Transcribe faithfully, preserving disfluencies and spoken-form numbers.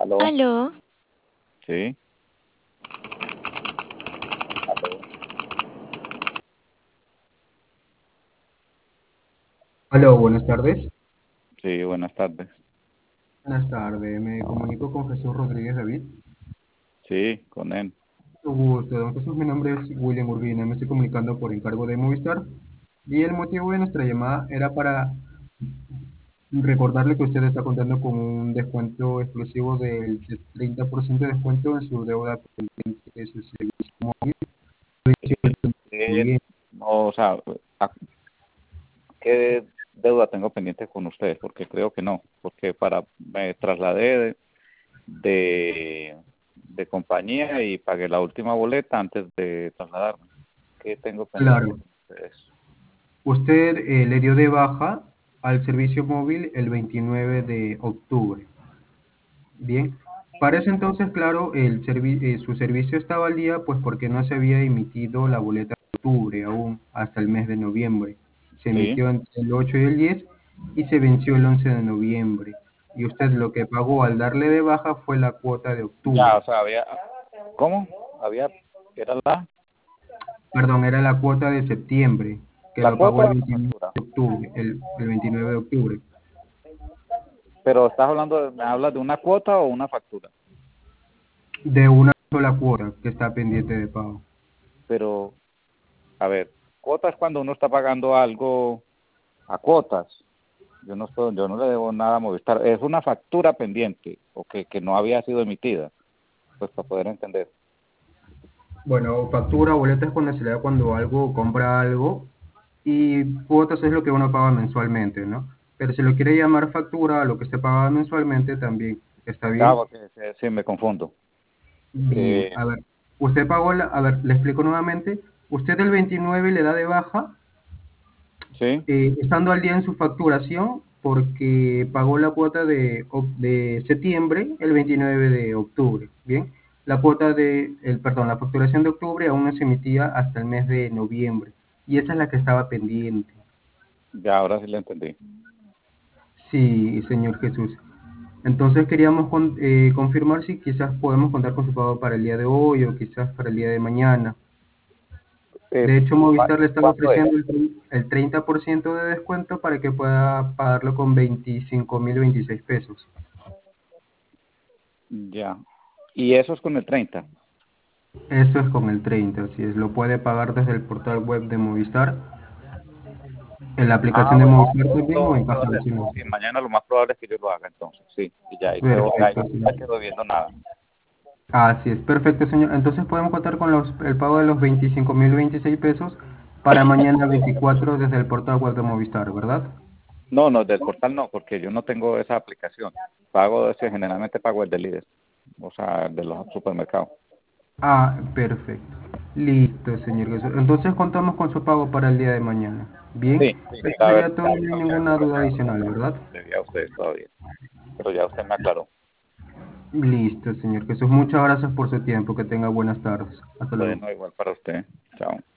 Aló, Aló, sí, aló, Aló, buenas tardes. sí, buenas tardes. Buenas tardes, me comunico con Jesús Rodríguez David. Sí, con él. Mucho gusto, don Jesús, mi nombre es William Urbina, me estoy comunicando por encargo de Movistar y el motivo de nuestra llamada era para recordarle que usted está contando con un descuento exclusivo del treinta por ciento de descuento en su deuda pendiente de su servicio móvil. Muy Eh, bien, no, o sea, ¿a ¿qué deuda tengo pendiente con ustedes? Porque creo que no, porque para me trasladé de, de, de compañía y pagué la última boleta antes de trasladarme. ¿Qué tengo pendiente claro. con ustedes? Usted eh, le dio de baja al servicio móvil el veintinueve de octubre. Bien, para ese entonces, claro, el servi- eh, su servicio estaba al día, pues porque no se había emitido la boleta de octubre aún hasta el mes de noviembre. Se Sí, emitió entre el ocho y el diez y se venció el once de noviembre. Y usted lo que pagó al darle de baja fue la cuota de ya, octubre. o sea, había, ¿cómo? Había, ¿era la, Perdón, era la cuota de septiembre, que la lo pagó cuota el o la veintinueve factura? de octubre, el, el veintinueve de octubre, Pero estás hablando, de- ¿me hablas de una cuota o una factura? de una sola cuota que está pendiente de pago. Pero, a ver, cuotas cuando uno está pagando algo a cuotas. Yo no estoy, yo no le debo nada a Movistar. Es una factura pendiente o que, que no había sido emitida, pues para poder entender. Bueno, factura, boleta es cuando se le da cuando algo compra algo y cuotas es lo que uno paga mensualmente, ¿no? Pero si lo quiere llamar factura a lo que se paga mensualmente también está Ya, bien. porque sí, sí, me confundo. Bien, Eh, a ver, usted pagó la, a ver, le explico nuevamente. Usted el veintinueve le da de baja, sí, eh, estando al día en su facturación, porque pagó la cuota de, oc- de septiembre el veintinueve de octubre, ¿bien? La cuota de, el, perdón, la facturación de octubre aún no se emitía hasta el mes de noviembre, y esa es la que estaba pendiente. ya ahora sí le entendí. Sí, señor Jesús. Entonces queríamos con- eh, confirmar si quizás podemos contar con su pago para el día de hoy o quizás para el día de mañana. Eh, De hecho, ¿cuá- Movistar le estaba ¿Cuánto es? ofreciendo el, tre- el treinta por ciento de descuento para que pueda pagarlo con veinticinco mil veintiséis pesos. Ya. Y eso es con el treinta. Eso es con el treinta, así es. Lo puede pagar desde el portal web de Movistar, en la Ah, aplicación de bueno, Movistar eso también lo, o en lo caja de hacemos. Chino. Sí, mañana lo más probable es que yo lo haga entonces, sí. Y ya ahí quedo, ahí Perfecto, sí no señor. quedo viendo nada. Así es, perfecto, señor. Entonces podemos contar con los, el pago de los veinticinco mil veintiséis pesos para mañana veinticuatro desde el portal web de Movistar, ¿verdad? No, no, del portal no, porque yo no tengo esa aplicación. Pago ese, generalmente pago el de líder, o sea, el de los supermercados. Ah, perfecto. Listo, señor Jesús. Entonces contamos con su pago para el día de mañana. Bien, Sí, sí, eso la sería verdad, todo, no hay ninguna duda adicional, ¿verdad? debía a ustedes todavía, pero ya usted me aclaró. Listo, señor Jesús. Muchas gracias por su tiempo. Que tenga buenas tardes. Hasta luego. Bueno, igual para usted. Chao.